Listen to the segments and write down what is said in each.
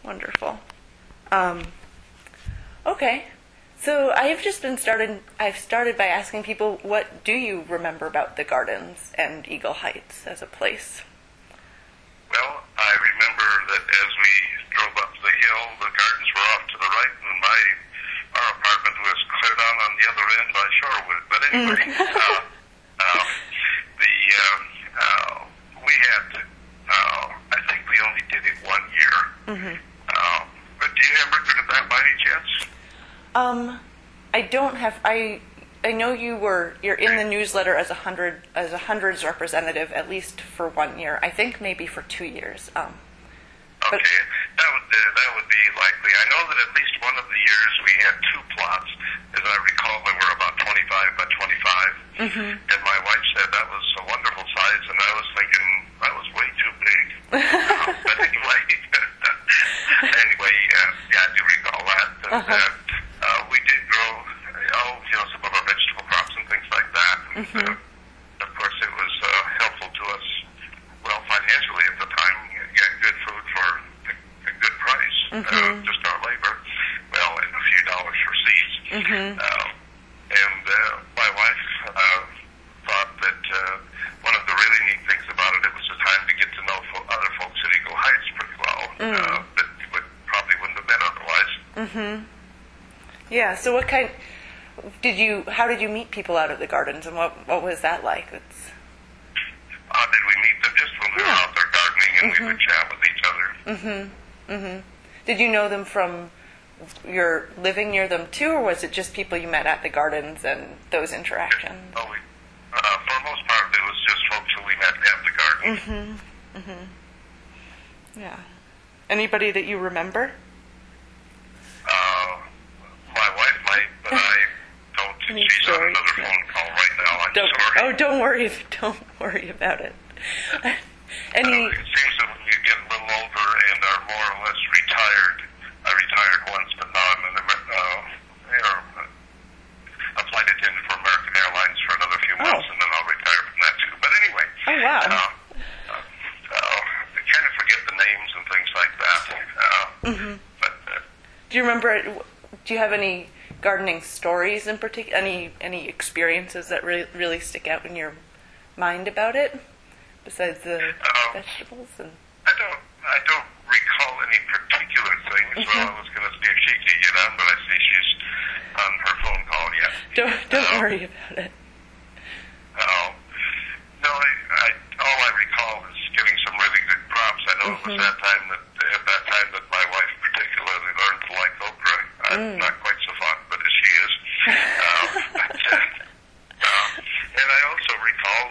Wonderful. Okay. So I've started by asking people, what do you remember about the Gardens and Eagle Heights as a place? Well, I remember that as we drove up the hill, the gardens were off to the right, and our apartment was cleared on the other end by Shorewood. But anyway, we had, I think we only did it 1 year. Mm-hmm. But do you have record of that by any chance? I don't have. I know you're in the newsletter as a hundreds representative, at least for 1 year. I think maybe for 2 years. Okay, that would be likely. I know that at least one of the years we had 2 plots. As I recall, they were about 25 by 25. Mm-hmm. And my wife said that was a wonderful size, and I was thinking that was way too big. But anyway, yeah, I do recall that. And, we did grow, some of our vegetable crops and things like that. And, of course, it was helpful to us, well, financially at the time. Get good food for a good price, just our labor, well, and a few dollars for seeds. And my wife thought that one of the really neat things about it was a time to get to know other folks at Eagle Heights pretty well that we probably wouldn't have met otherwise. Yeah. So how did you meet people out at the Gardens, and what was that like? Did we meet them just when we were out there gardening, and we would chat with each other? Did you know them from your living near them too, or was it just people you met at the Gardens and those interactions? For the most part, it was just folks who we met at the Gardens. Yeah. Anybody that you remember? My wife might, but I don't. She's on another phone call right now. I'm sorry. Oh, don't worry about it. It seems that when you get a little older and are more or less retired, I retired once, but now I'm a flight attendant for American Airlines for another few months, and then I'll retire from that too. But anyway. Oh, wow. I kind of forget the names and things like that. But do you remember? Do you have any gardening stories in particular? Any experiences that really stick out in your mind about it, besides the vegetables? And I don't recall any particular things. Well, I was going to see if she could get on, but I see she's on her phone call yet. Don't worry about it. No, all I recall is getting some really good crops. I know it was at that time that my wife particularly learned to like okra. I'm not quite so fond of it as she is. And I also recall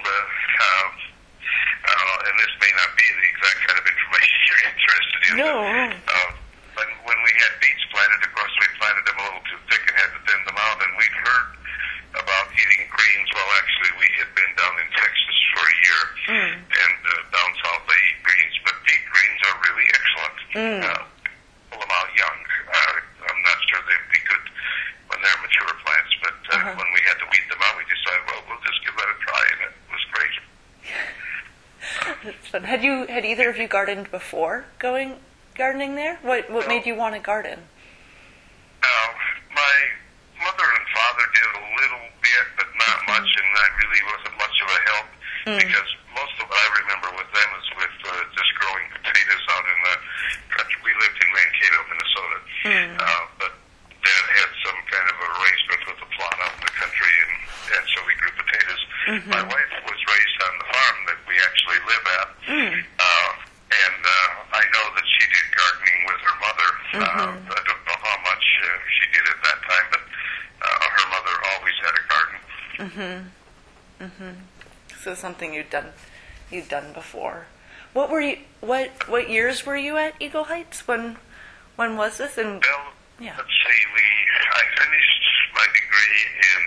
and this may not be the exact kind of information you're interested in. No. But when we had beets planted, of course, we planted them a little too thick and had to thin them out. And we'd heard about eating greens. Well, actually, we had been down in Texas for a year, and down south they eat greens. But beet greens are really excellent. Pull them out young. I'm not sure they'd be good when they're mature plants, but when we had to weed them out, we decided, well, we'll just give that a try, and it was great. That's fun. Had either of you gardened before going gardening there? What made you want to garden? My mother and father did a little bit, but not much, and I really wasn't much of a help because most of what I remember with them is with just growing potatoes out in the country. We lived in Mankato, Minnesota, but Dad had some kind of arrangement with a plot out in the country, and so we grew potatoes. My wife was raised on the farm that we actually live at, and I know that she did gardening with her mother. I don't know how much she did at that time, but her mother always had a garden. So something you'd done before. What years were you at Eagle Heights? When was this? And let's see. I finished my degree in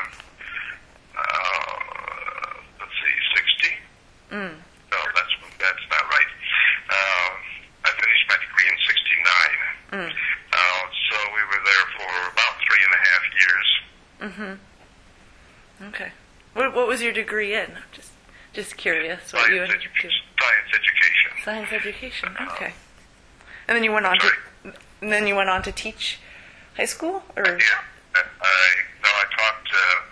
60. No, that's not right. I finished my degree in 69. So we were there for about 3.5 years. Okay. What was your degree in? Just curious. Science education. Science education. Okay. And then you went on Sorry? to teach high school, or Yeah. I taught,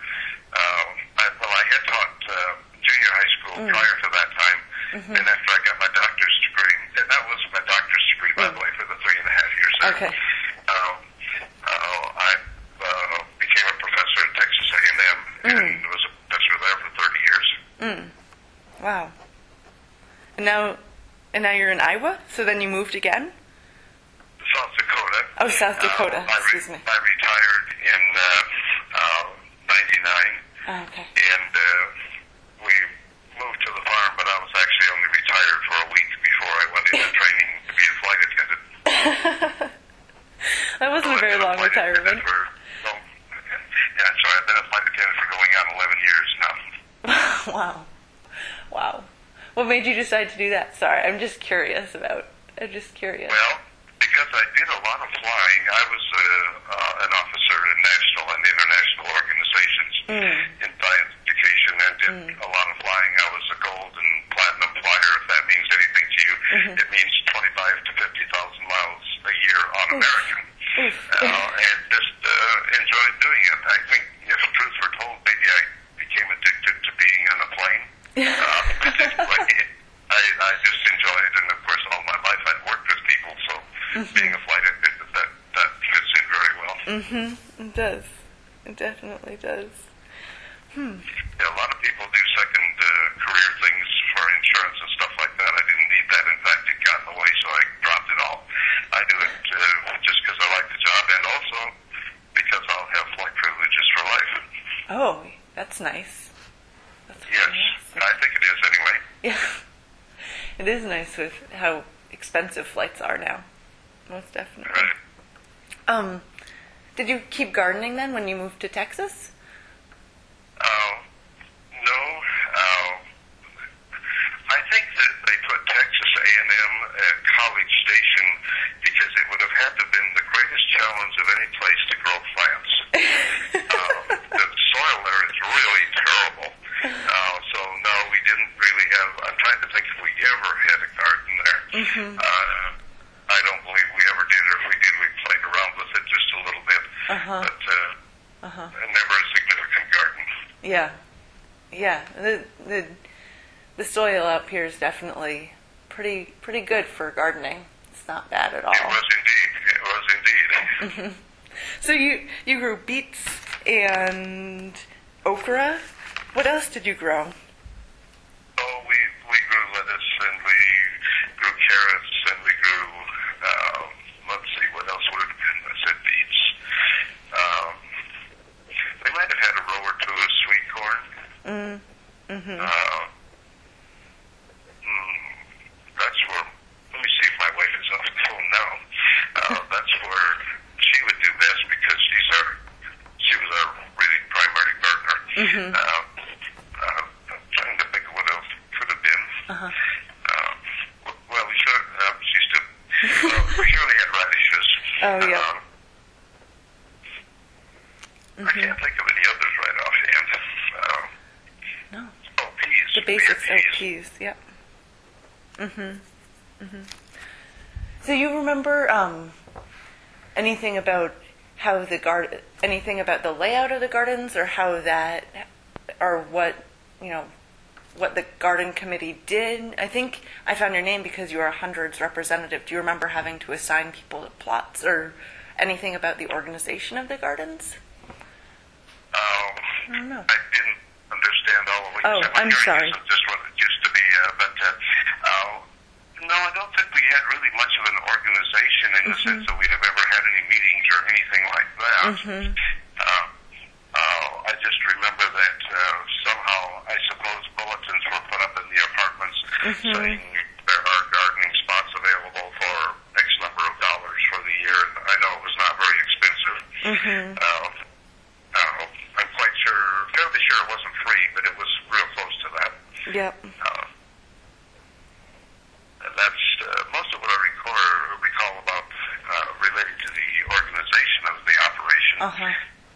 I had taught junior high school prior to that time, and after I got my doctor's degree, and that was my doctor's degree, by the way, for the 3.5 years there. okay. I became a professor at Texas A&M, and was a professor there for 30 years. Wow. And now you're in Iowa. So then you moved again. South Dakota. Oh, South Dakota. Excuse me. I retired in 99. Oh, okay. And we moved to the farm, but I was actually only retired for a week before I went into training to be a flight attendant. That wasn't a very long retirement. Yeah, so I've been a flight attendant for going on 11 years now. Wow. What made you decide to do that? Sorry, I'm just curious. Well, because I did a lot of flying. I was an officer in national and international organizations in science education and did a lot of flying. I was a gold and platinum flyer, if that means anything to you. It means 25 to 50,000 miles a year on American. And just enjoyed doing it. I think, if truth were told, maybe I became addicted to being on a plane. I just enjoy it, and of course, all my life I've worked with people, so being a flight attendant, that fits in very well. It does. It definitely does. Yeah, a lot of people do second career things for insurance and stuff like that. I didn't need that. In fact, it got in the way, so I dropped it all. I do it just because I like the job, and also because I'll have flight privileges for life. Oh, that's nice. Yes, I think it is anyway. Yeah. It is nice with how expensive flights are now. Most definitely. Right. Did you keep gardening then when you moved to Texas? No. I think that they put Texas A&M at College Station because it would have had to have been the greatest challenge of any place to grow plants. The soil there is really terrible. So no, we didn't really have. I'm trying to think if we ever had a garden there. I don't believe we ever did, or if we did, we played around with it just a little bit. But never a significant garden. Yeah. The soil up here is definitely pretty good for gardening. It's not bad at all. It was indeed. So you grew beets and okra. What else did you grow? Oh, we grew lettuce, and we grew carrots, and we grew, let's see, what else would it have been? I said beets. They might have had a row or two of sweet corn. That's where, let me see if my wife is on the phone now. That's where she would do best because she was our really primary gardener. I'm trying to think of what else could have been. Well, we surely had radishes. Oh, yeah. I can't think of any others right offhand. No. Oh, peas. The basics. We had Peas. Yep. So you remember anything about how anything about the layout of the gardens, or how that, or what the garden committee did? I think I found your name because you are a hundreds representative. Do you remember having to assign people to plots, or anything about the organization of the gardens? I don't know. I didn't understand all of what you said. I'm sorry. Just what it used to be, but no, I don't think we had really much of an organization in the sense that we'd have ever had any meetings or anything like that. I just remember that somehow, I suppose, bulletins were put up in the apartments saying there are gardening spots available for X number of dollars for the year, and I know it was not very expensive. I'm fairly sure it wasn't free, but it was real close to that. Yep. And that's most of what I recall about related to the organization of the operation.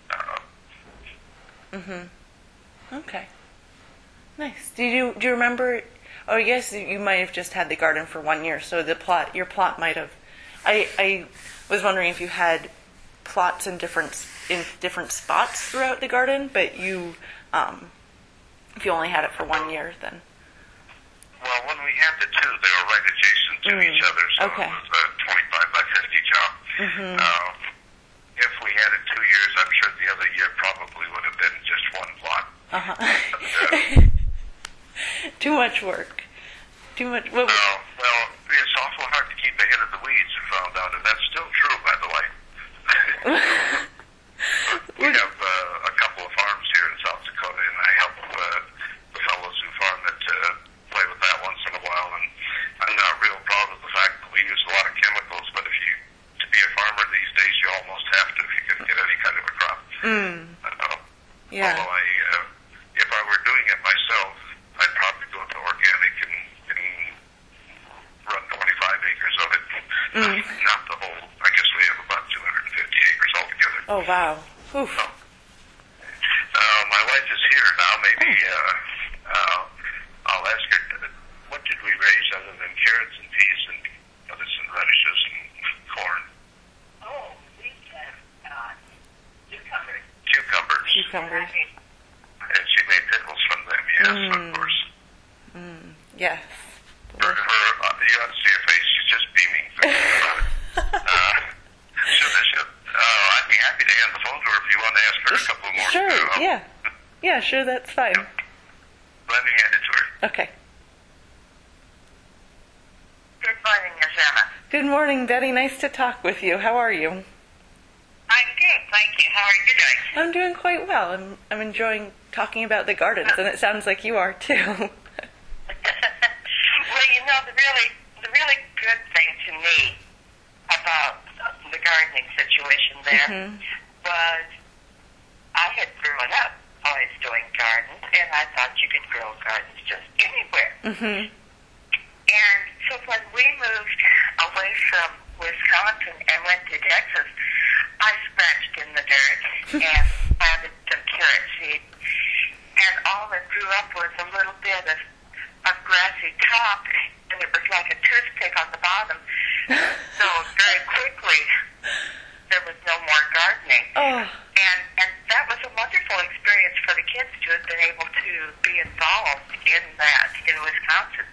Okay. Nice. Do you remember? Oh, I guess you might have just had the garden for 1 year, so your plot might have I was wondering if you had plots in different spots throughout the garden, but you, if you only had it for 1 year, then. Well, when we had the two, they were right adjacent to each other, so Okay. it was a 25 by 50 job. If we had it 2 years, I'm sure the other year probably would have been just one plot. Too much work. Too much. Well, it's awful hard to keep ahead of the weeds, I found out, and that's still true, by the way. We have a couple of farms here in South Dakota, and I help the fellows who farm it play with that once in a while, and I'm not real proud of the fact that we use a lot of chemicals, but to be a farmer these days, you almost have to if you can get any kind of a crop. Yeah. Although if I were doing it myself, I'd probably go to organic and run 25 acres of it. Not the whole. I guess we have about 250 acres altogether. Oh, wow. Oof. So, my wife is here now. Maybe I'll ask her, what did we raise other than carrots and peas and lettuce and radishes and corn? Oh, we have cucumbers. Cucumbers. And she made pickles from them, yes, of course. Yes. You ought to see her face. She's just beaming. I'd be happy to hand the phone to her if you want to ask her a couple more. Sure, yeah. Yeah, sure, that's fine. Let me hand it to her. Okay. Good morning, Miss Emma. Good morning, Betty. Nice to talk with you. How are you? I'm good, thank you. How are you doing? I'm doing quite well. I'm enjoying talking about the gardens, and it sounds like you are too. Well, the really good thing to me about the gardening situation there was I had grown up always doing gardens, and I thought you could grow gardens just anywhere. And so when we moved away from Wisconsin and went to Texas, I scratched in the dirt and planted some carrot seed, and all that grew up was a little bit of grassy top, and it was like a toothpick on the bottom. So very quickly, there was no more gardening. Oh. And that was a wonderful experience for the kids to have been able to be involved in that in Wisconsin.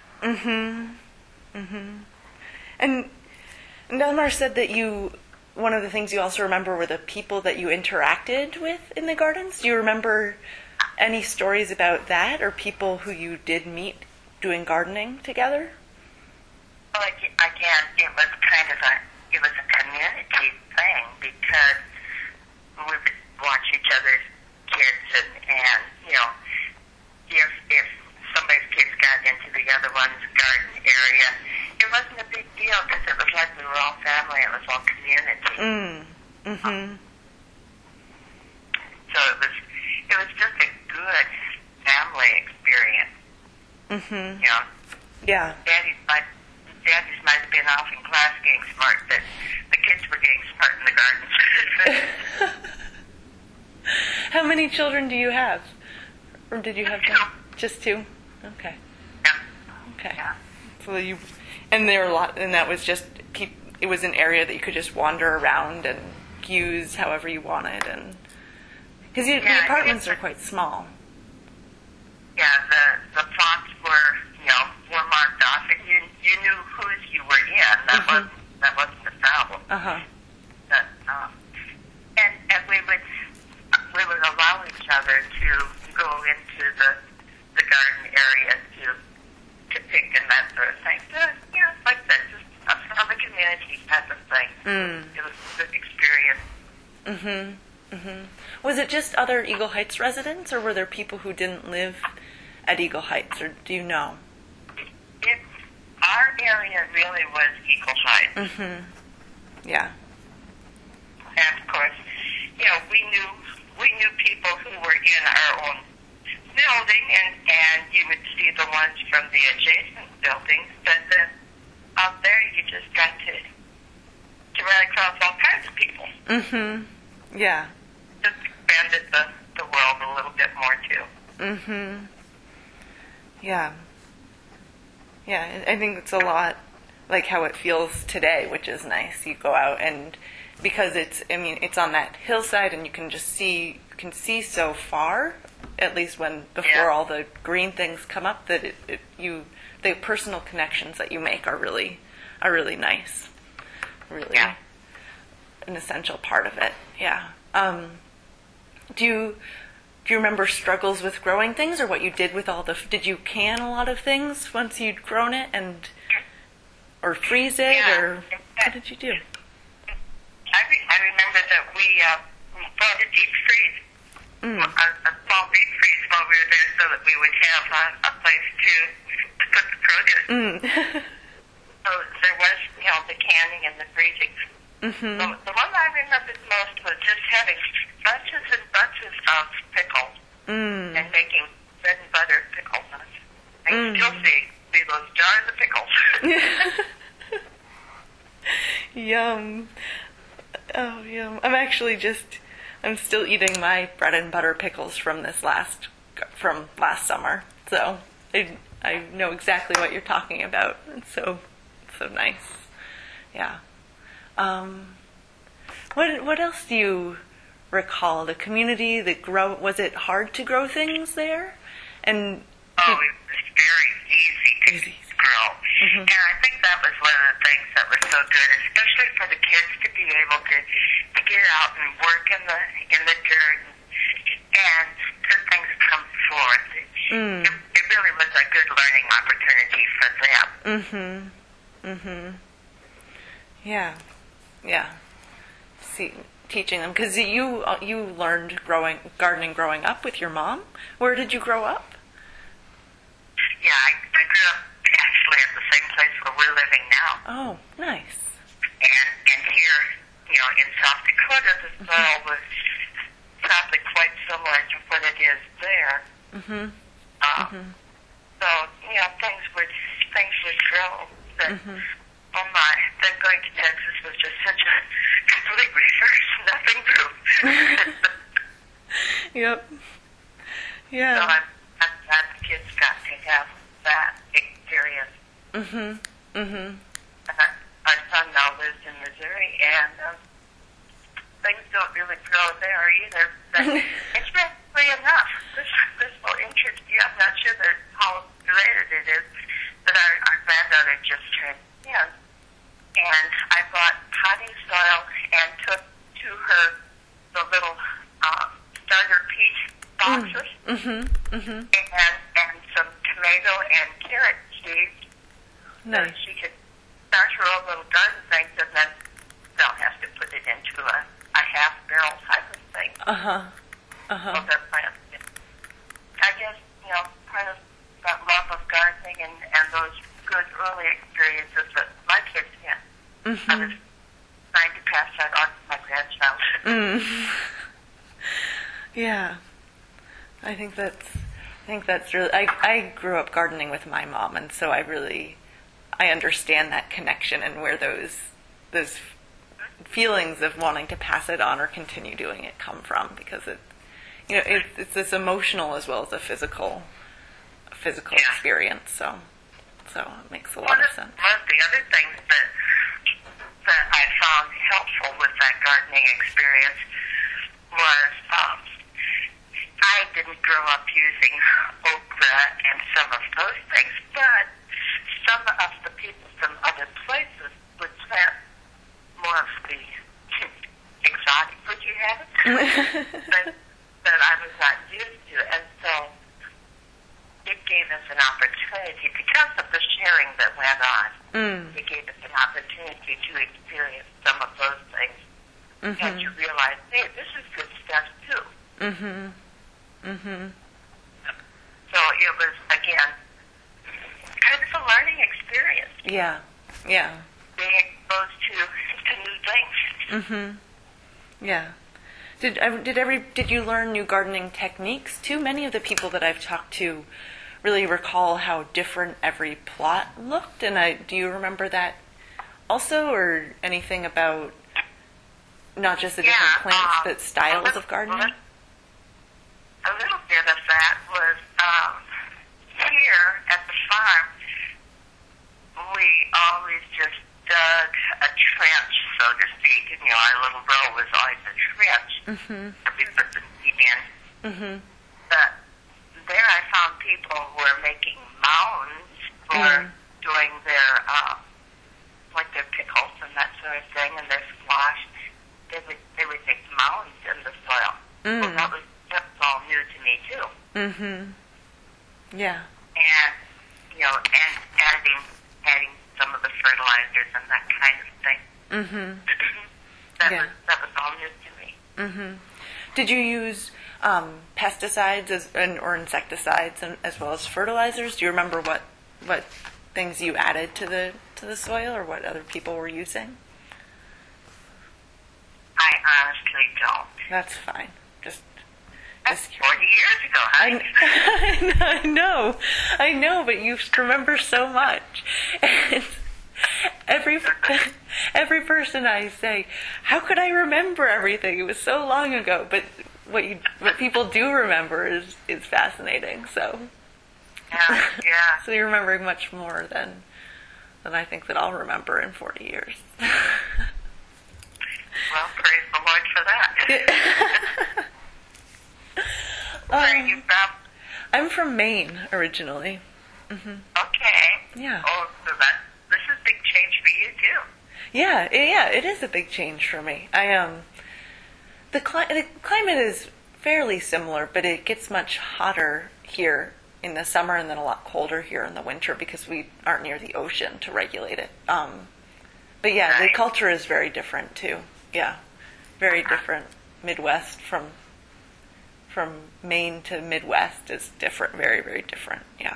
And Delmar said that one of the things you also remember were the people that you interacted with in the gardens. Do you remember any stories about that, or people who you did meet doing gardening together? Well, again, it was kind of a community thing because we would watch each other's kids and if somebody's kids got into the other one's garden area, it wasn't a big deal because it was like we were all family. It was all community. So it was just a good family experience. Yeah. Daddy's might have been off in class getting smart, but the kids were getting smart in the gardens. How many children do you have? Or did you have Two. Just two? Okay. Yeah. Okay. Yeah. So and there were a lot, and that was just it was an area that you could just wander around and use however you wanted, and because the apartments are quite small. Yeah, the plots were marked off, and you knew whose you were in. That wasn't the problem. But, and we would allow each other to go into the garden area to pick and that sort of thing. Like that, just a community type of thing. It was a good experience. Was it just other Eagle Heights residents, or were there people who didn't live at Eagle Heights, or do you know? Our area really was Eagle Heights. Yeah. And of course, we knew people who were in our own building, and you would see the ones from the adjacent buildings. But then out there, you just got to run across all kinds of people. Yeah. Just expanded the world a little bit more too. Yeah. Yeah, I think it's a lot like how it feels today, which is nice. You go out and because it's on that hillside and you can just see so far, at least before all the green things come up, that the personal connections that you make are really nice. Really an essential part of it. Yeah. Do you remember struggles with growing things, or what you did with did you can a lot of things once you'd grown it or freeze it, or what did you do? I remember that we bought a deep freeze, a small deep freeze while we were there, so that we would have a place to put the produce. So there was, the canning and the freezing. Mm-hmm. The one I remembered most was just having bunches and bunches of pickles and making bread and butter pickle nuts. I can still see those jars of pickles. Yum. Oh, yum. I'm still eating my bread and butter pickles from last summer. So I know exactly what you're talking about. It's so nice. Yeah. What else do you recall? The community was it hard to grow things there? And it was very easy to grow. Mm-hmm. And I think that was one of the things that was so good, especially for the kids to be able to get out and work in the dirt and good things come forth. It really was a good learning opportunity for them. Yeah. Teaching them, because you learned gardening growing up with your mom. Where did you grow up? Yeah, I grew up actually at the same place where we're living now. Oh, nice. And here, in South Dakota, the soil was probably quite similar to what it is there. So, things would grow. But, oh my, then going to Texas was just such a complete reverse. Nothing grew. Yep. Yeah. So I'm glad the kids got to have that experience. Our son now lives in Missouri, and things don't really grow there either. But interestingly enough, this will interest you. I'm not sure how related it is, but our granddaughter just turned 10, and I bought potting soil and took to her the little starter peach boxes and some tomato and carrot seeds. Nice. So she could start her own little garden things, and then they'll have to put it into a half barrel type of thing. So they're plants. I guess, part of that love of gardening and those good early experiences that my kids had. I was trying to pass that on to my grandchild. Yeah. I think that's really. I grew up gardening with my mom, and so I understand that connection and where those feelings of wanting to pass it on or continue doing it come from, because it's this emotional as well as a physical experience. So it makes a lot of sense. One of the other things that I found helpful with that gardening experience was I didn't grow up using okra and some of those things, but some of the people from other places would plant more of the exotic, would you have it, that I was not used to. And so it gave us an opportunity, because of the sharing that went on, it gave us an opportunity to experience some of those things and to realize, hey, this is good stuff too. So it was, again, kind of a learning experience. Yeah. Being exposed to new things. Yeah. Did you learn new gardening techniques too? Many of the people that I've talked to really recall how different every plot looked, and do you remember that also, or anything about not just the different plants, but styles of gardening? A little bit of that was here at the farm. we always just dug a trench, so to speak. And, our little row was always a trench. That we put the seed in. But there I found people who were making mounds for doing their, like their pickles and that sort of thing, and their squash. They would make mounds in the soil. Well, that was all new to me too. Yeah. And and adding some of the fertilizers and that kind of thing. That was all new to me. Did you use pesticides or insecticides as well as fertilizers? Do you remember what things you added to the soil, or what other people were using? I honestly don't. That's fine. That's 40 years ago, honey. I know, but you remember so much. And every person I say, how could I remember everything? It was so long ago. But what people do remember is fascinating. So yeah. So you're remembering much more than I think that I'll remember in 40 years. Well, praise the Lord for that. Where are you from? I'm from Maine originally. Okay. Yeah. Oh, so this is a big change for you too. Yeah, it is a big change for me. The climate is fairly similar, but it gets much hotter here in the summer and then a lot colder here in the winter because we aren't near the ocean to regulate it. But yeah, the culture is very different too. Yeah, very different. Midwest from Maine to Midwest is different, very, very different. Yeah.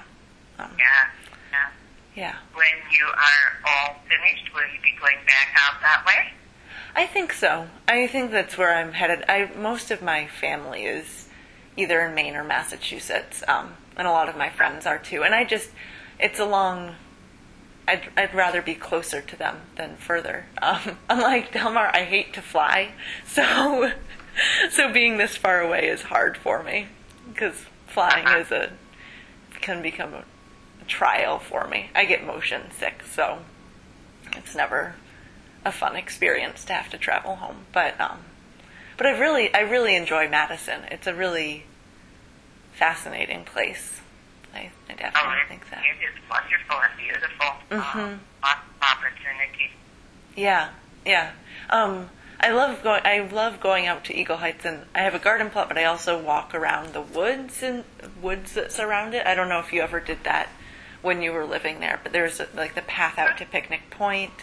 Yeah. When you are all finished, will you be going back out that way? I think so. I think that's where I'm headed. Most of my family is either in Maine or Massachusetts, and a lot of my friends are too. And it's a long. I'd rather be closer to them than further. Unlike Delmar, I hate to fly, so being this far away is hard for me because flying can become a trial for me. I get motion sick, so it's never a fun experience to have to travel home. But I really enjoy Madison. It's a really fascinating place. I definitely think that. It is wonderful and beautiful. Opportunity. Yeah. I love going out to Eagle Heights, and I have a garden plot, but I also walk around the woods that surround it. I don't know if you ever did that when you were living there, but there's like the path out to Picnic Point.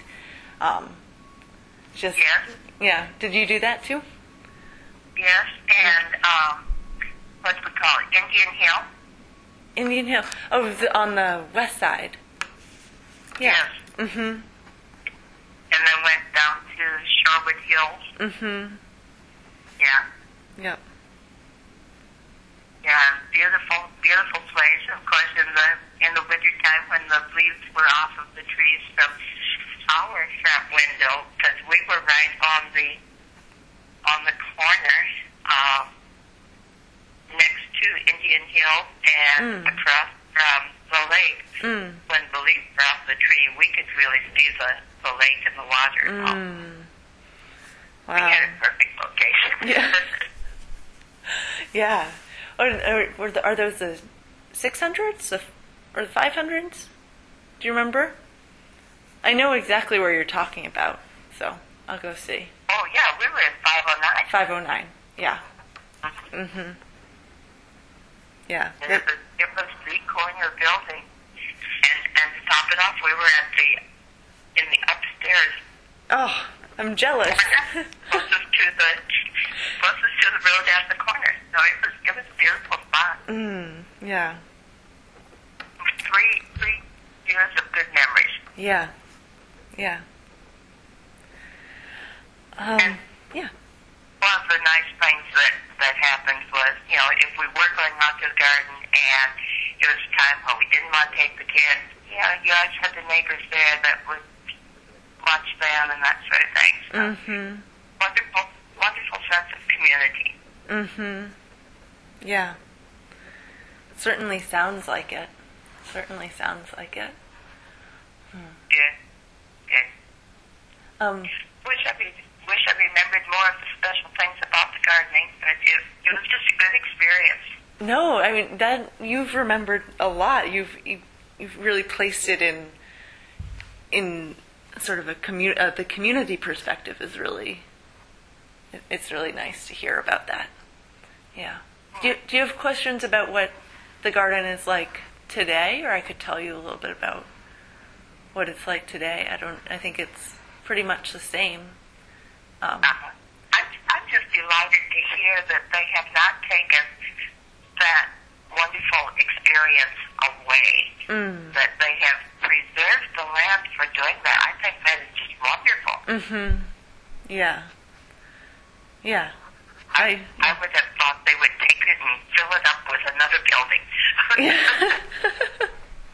Yes. Yeah. Did you do that too? Yes, and what do we call it? Indian Hill. Indian Hill. Oh, on the west side. Yeah. Yes. And then went down to Sherwood Hills. Yeah. Yep. Yeah, beautiful, beautiful place. Of course, in the winter time when the leaves were off of the trees from our front window, because we were right on the corner next to Indian Hill and across from the lake. When the leaves were off the tree, we could really see the lake and the water. Wow. We had a perfect location. Yeah. Yeah. Are those the 600s or the 500s? Do you remember? I know exactly where you're talking about, so I'll go see. Oh, yeah, we were in 509. 509, yeah. Yeah. It was the corner building. And to top it off, we were in the upstairs. Oh, I'm jealous. closest to the road at the corner. So it was a beautiful spot. Yeah. 3 years of good memories. Yeah. And yeah. One of the nice things that happened was, if we were going out to the garden and it was a time when we didn't want to take the kids, you always had the neighbors there that would watch them and that sort of thing. So wonderful, wonderful sense of community. Yeah. Certainly sounds like it. Wish I remembered more of the special things about the gardening, but it was just a good experience. No, I mean that you've remembered a lot. You've really placed it in sort of a the community perspective is really. It's really nice to hear about that. Yeah. Do you have questions about what the garden is like today, or I could tell you a little bit about what it's like today? I think it's pretty much the same. I'm just delighted to hear that they have not taken that wonderful experience away. That they have preserved the land for doing that. I think that is just wonderful. Mhm. Yeah. Yeah. I would have thought they would take it and fill it up with another building.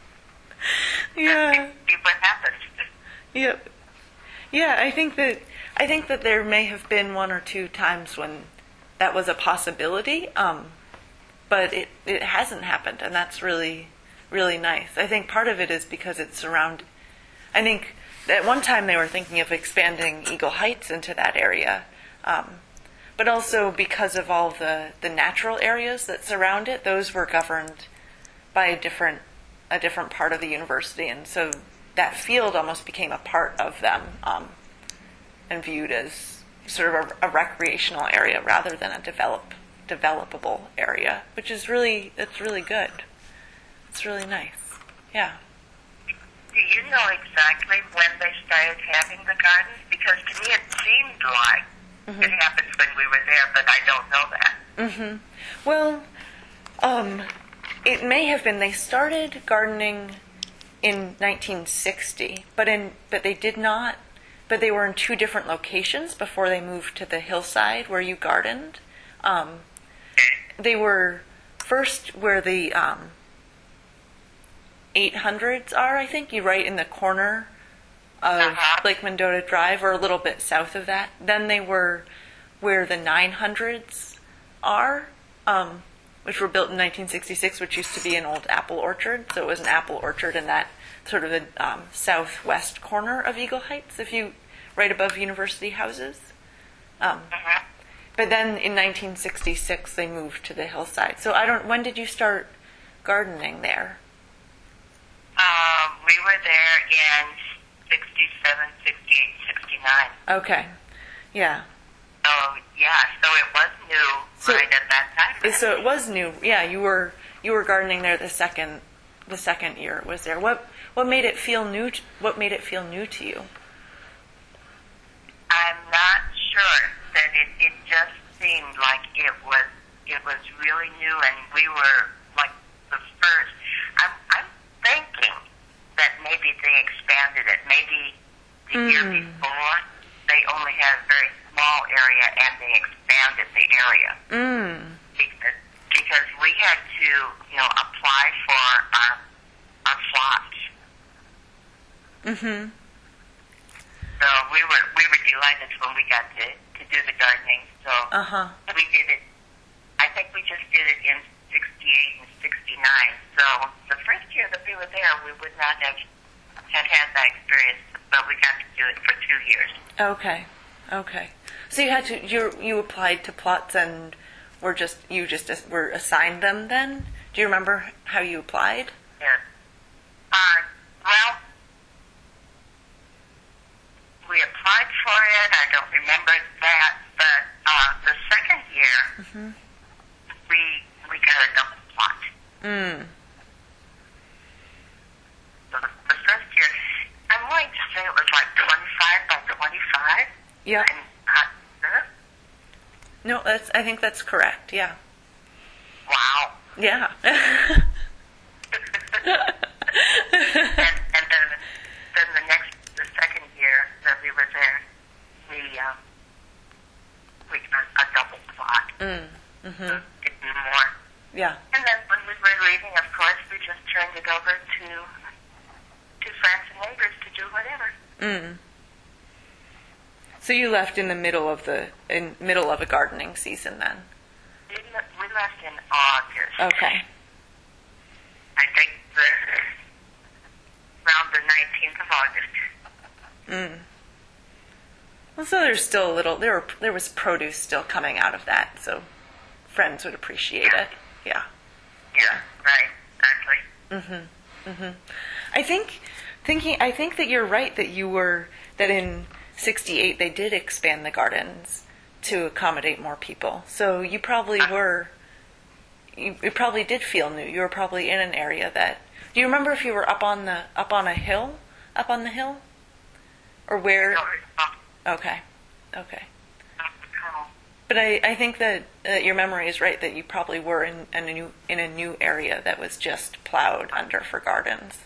Yeah. See what happens. Yep. Yeah, I think that there may have been one or two times when that was a possibility, but it hasn't happened, and that's really, really nice. I think part of it is because it's surrounded. I think at one time they were thinking of expanding Eagle Heights into that area, but also because of all the natural areas that surround it. Those were governed by a different part of the university, and so that field almost became a part of them, and viewed as sort of a recreational area rather than a developable area, which is really good. It's really nice. Yeah. Do you know exactly when they started having the gardens? Because to me it seemed like it happened when we were there, but I don't know that. Well, it may have been they started gardening in 1960, but they did not. But they were in two different locations before they moved to the hillside where you gardened. They were first where the 800s are, I think. You're right in the corner of Lake Mendota Drive, or a little bit south of that. Then they were where the 900s are, which were built in 1966, which used to be an old apple orchard. So it was an apple orchard in that sort of the southwest corner of Eagle Heights, right above university houses. But then in 1966 they moved to the hillside. So when did you start gardening there? We were there in 67, 68, 69. Okay. Yeah. So it was new right at that time. So it was new. Yeah, you were gardening there the second year it was there. What made it feel new? What made it feel new to you? I'm not sure. That it just seemed like it was really new, and we were like the first. I'm thinking that maybe they expanded it. Maybe the year before they only had a very small area, and they expanded the area. Because we had to, apply for our plots. So we were delighted when we got to do the gardening. So we did it. I think we just did it in 68 and 69. So the first year that we were there, we would not have had that experience, but we got to do it for 2 years. Okay. So you had to you applied to plots and were assigned them then? Do you remember how you applied? Yes. Well, we applied for it. I don't remember that, but the second year we got a double plot. So the first year, I'm going to say it was like 25 by 25. Yeah. I'm not sure. No, I think that's correct. Yeah. Wow. Yeah. and then the second year that we were there, we got a double plot. Did more. Yeah. And then when we were leaving, of course, we just turned it over to friends and neighbors to do whatever. So you left in the middle of a gardening season then? We left in August. Okay. I think around the 19th of August. Well, so there's still a little, there was produce still coming out of that, so friends would appreciate it. Yeah. Yeah, right, exactly. I think that you're right that in 68 they did expand the gardens to accommodate more people. So you probably you probably did feel new. You were probably in an area that, do you remember if you were up on the hill? Or where? Okay. But I think that your memory is right, that you probably were in a new area that was just plowed under for gardens.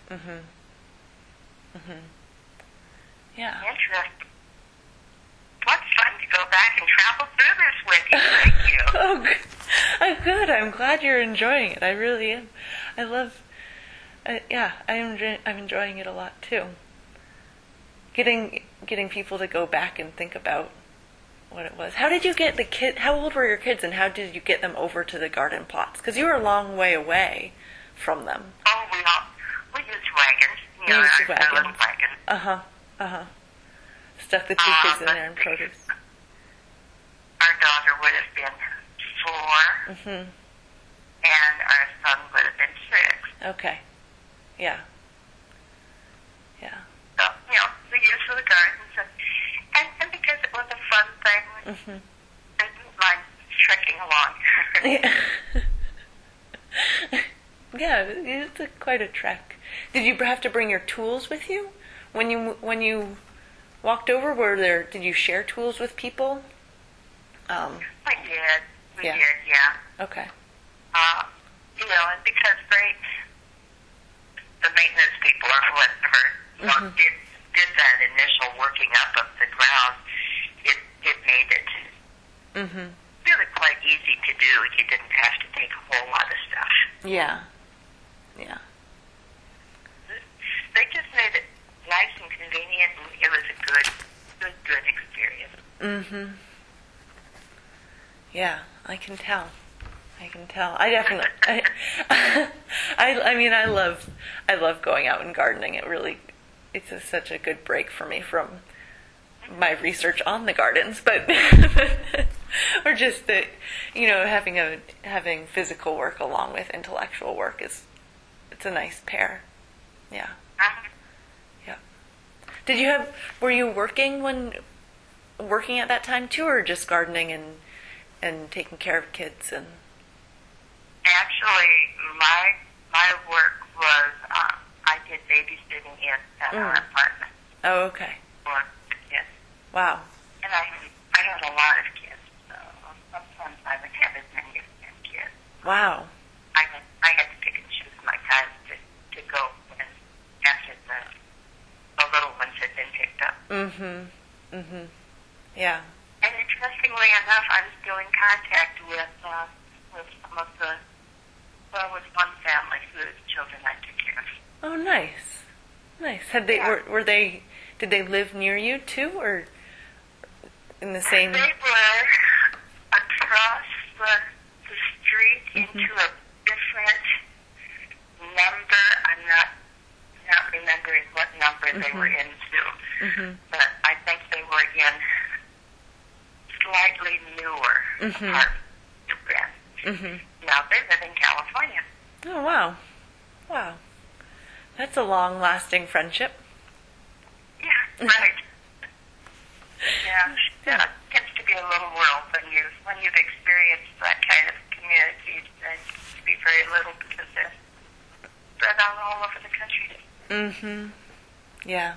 Yeah. Interesting. What's fun to go back and travel through this with you. Thank you. Oh, good. I'm glad you're enjoying it. I really am. I love. I'm enjoying it a lot too. Getting people to go back and think about what it was. How did you get the kid? How old were your kids, and how did you get them over to the garden plots? Because you were a long way away from them. Oh, we used wagons. You used our little wagon. Stuck the two kids in there and produce. Our daughter would have been 4, and our son would have been 6. Okay. Yeah. So, the use of the gardens, and because it was a fun thing, I didn't mind trekking along. Yeah, it's quite a trek. Did you have to bring your tools with you when you walked over? Did you share tools with people? We did. We did. Okay. And because the maintenance people or whatever did that initial working up of the ground, it made it really quite easy to do. You didn't have to take a whole lot of stuff. Yeah. They just made it nice and convenient, and it was a good experience. Yeah, I can tell. I definitely. I mean, I love going out and gardening. It's such a good break for me from my research on the gardens, but or just that, having physical work along with intellectual work it's a nice pair. Yeah. Yeah. Were you working at that time too, or just gardening and taking care of kids? And actually, my work was I did babysitting at our apartment. Oh, okay. For kids. Wow. And I had a lot of kids, so sometimes I would have as many as 10 kids. Wow. I had to pick and choose my times to go after the little ones had been picked up. Yeah. And interestingly enough, I'm still in contact with some of with one family whose children I took care of. Oh, nice. Had they did they live near you too, or in the same? They were across the street into a different number. I'm not remembering what number they were into, but I think they were in slightly newer apartments. Now they live in California. Oh, wow. That's a long-lasting friendship. Yeah, right. Yeah, it tends to be a little world when you've experienced that kind of community. There tends to be very little because they're spread out all over the country. Yeah.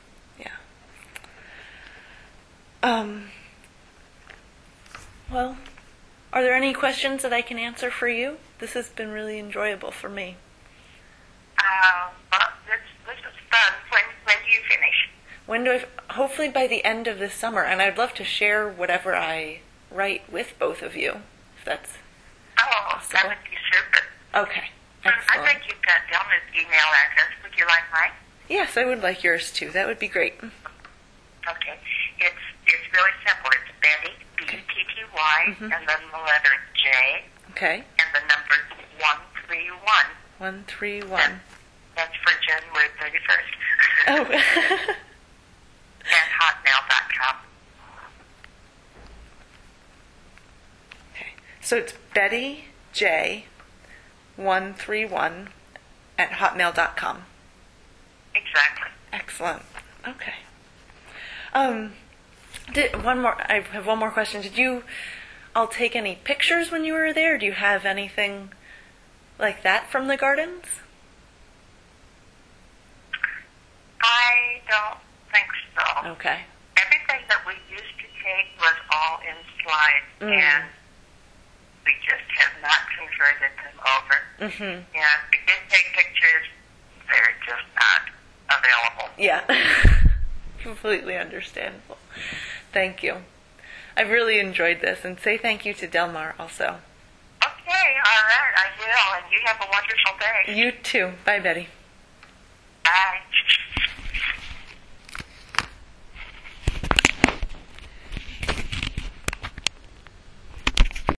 Well, are there any questions that I can answer for you? This has been really enjoyable for me. Well, this was fun. When do you finish? Hopefully by the end of this summer, and I'd love to share whatever I write with both of you, if that's possible. That would be super. Okay, excellent. I think you've got Delma's email address. Would you like mine? Yes, I would like yours too. That would be great. Okay. It's really simple. It's Betty, Betty, and then the letter J. Okay. And the number 131. 131. That's for January 31st. Oh. At hotmail.com. So it's BettyJ131 at hotmail.com. Exactly. Excellent. Okay. I have one more question. Did you all take any pictures when you were there? Do you have anything like that from the gardens? I don't think so. Okay. Everything that we used to take was all in slides, and we just have not converted them over. And if we did take pictures, they're just not available. Yeah. Completely understandable. Thank you. I've really enjoyed this, and say thank you to Delmar also. Okay, all right, I will, and you have a wonderful day. You too. Bye, Betty. Bye.